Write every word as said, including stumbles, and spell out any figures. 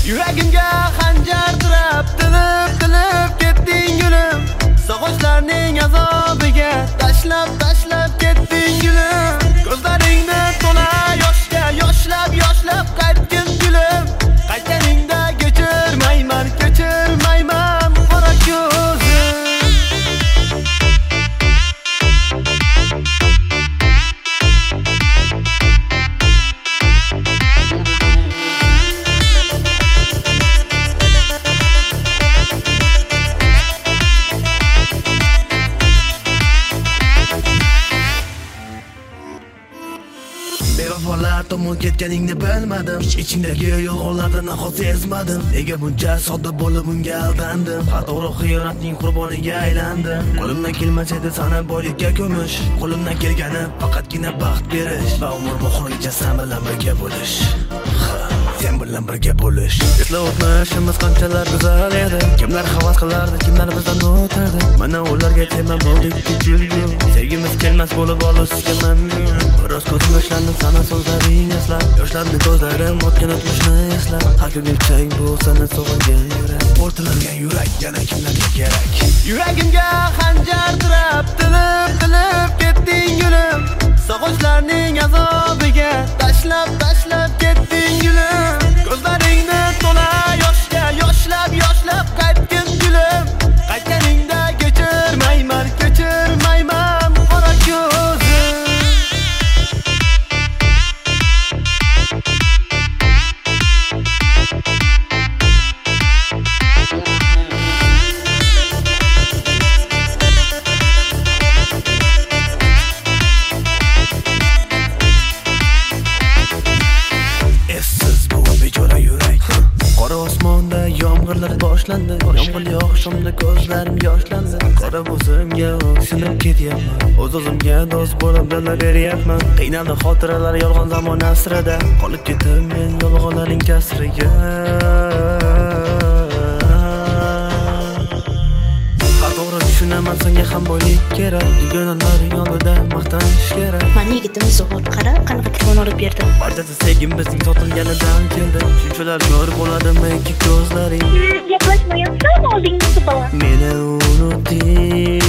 Yuragimga xanjar tirab, tilib tilib ketding gulim. Sog'inchlarning azobiga tashlab tashlab ketding gulim. Ko'zlaringni to'la yoshga yoshlab yoshlab qaytgin gulim. Qaytganingda kechirmayman, kechirmayman qora ko'zim. Bevafolar tomon ketganingni bilmadim. Ichingdagi yolg'onlardan nahot sezmadim. Nega buncha sodda bo'lib unga aldandim? Xato'g'ri xiyonatning qurboniga aylandim. Qo'limdan kelmas edi sana boylikka ko'mish. Qo'limdan kelgani faqatgina baxt berish va umr oxirigacha sen bilan birga bo'lish. Sen bilan birga bo'lish. Esla o'tmishimiz qanchalar go'zal edi. Kimlar havas qilardi, kimlar bizdan o'tardi. Mana ularga tema bo'ldik kechilgin. Sevgimiz kelmas bo'lib olishga mamnun. Biroz ko'zim yoshlandim sana so'zlaring eslab. Yoshlarni ko'zlarim o'tgan o'tmishni eslab. Haqiqiy chang bu sana so'g'ingan yurak. O'rtalangan yurak yana kimlarga kerak? Yuragimga xanjar tirab, tilib tilib ketding gulim. Sog'inchlarning azobiga tashlab tashlab ketding gulim. Ko'zlaringni to'la yoshga yoshlab yoshlab qaytgin gulim. Qaytganingda kechirmayman, kechirmayman qora ko'zim. Yomg'irlar boshlandi, yomg'ir yog'ishimda ko'zlarim yoshlandi. Qora bo'zimga o'ksinib ketyapman, o'z-o'zimga do'st bo'lib dala beryapman. Qiynaldi xotiralar yolg'on zamon asrida, qolib ketdim men yolg'onlarning kasriga. To'g'ri tushunaman, senga ham boylik kerak. Dugonalaring oldida maqtanish kerak. Men yigitim zo'r qara, qanaqa telefon olib berdim. Barchasi sevgim bizning sotilganidan keldi. Shunchalar ko'r bo'ladimi ikki ko'zlaring? Gaplashmayapsanmi oldingda bola? Meni unutding.